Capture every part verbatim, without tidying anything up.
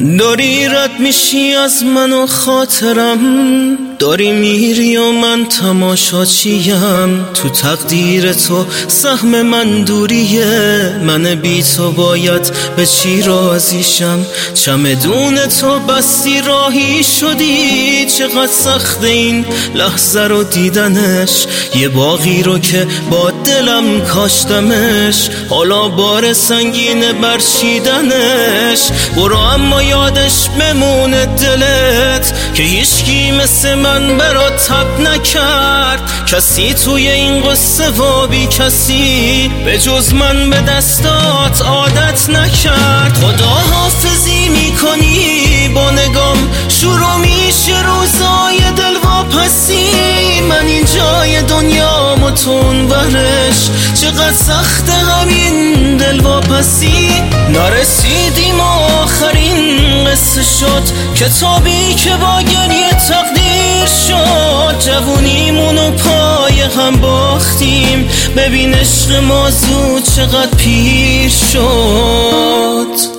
داری رد میشی از من و خاطرم، داری میری و من تماشاچیم. تو تقدیر تو سهم من دوریه، من بی تو باید به چی راضیشم. چمدون تو بستی راهی شدی، چقدر سخت این لحظه رو دیدنش. یه باغی رو که با دلم کاشتمش، حالا بار سنگین برچیدنش. برو اما یادش بمونه دلت که هیچکی مثل من برات تب نکرد. کسی توی این قصه و بی کسی به جز من به دستات عادت نکرد. خدا حافظی میکنی با نگام، شروع میشه روزای دلواپسی. من این جای دنیا متون برش، چقدر سخت همین دلواپسی. نرسیدیم آخرین قصه شد، کتابی که با گریه تقدیر شد. جوونیمونو پای هم باختیم، ببین عشق ما زود چقدر پیر شد.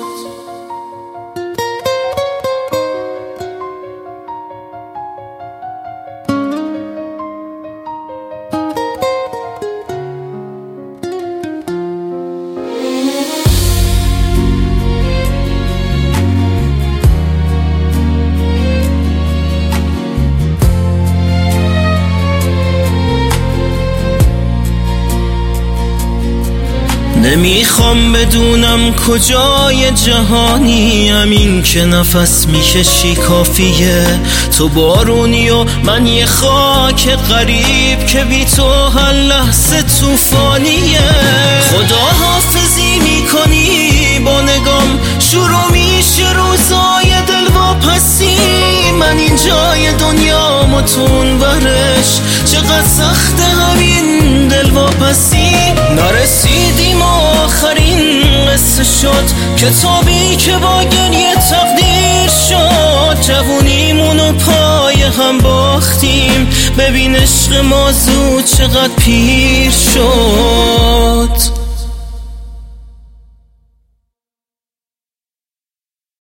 نمیخوام بدونم کجای جهانی، همین که نفس میکشی کافیه. تو بارونی و من یه خاک غریب که بی تو هر لحظه توفانیه. خدا حافظی میکنی با نگام، شروع میشه روزای دلواپسی. من این جای دنیا متون برش، چقدر سخت همین دلواپسی. نرسیدیم آخرین قصه شد، کتابی که با گریه تقدیر شد. جوونیمونو پای هم باختیم، ببین عشق ما زود چقدر پیر شد.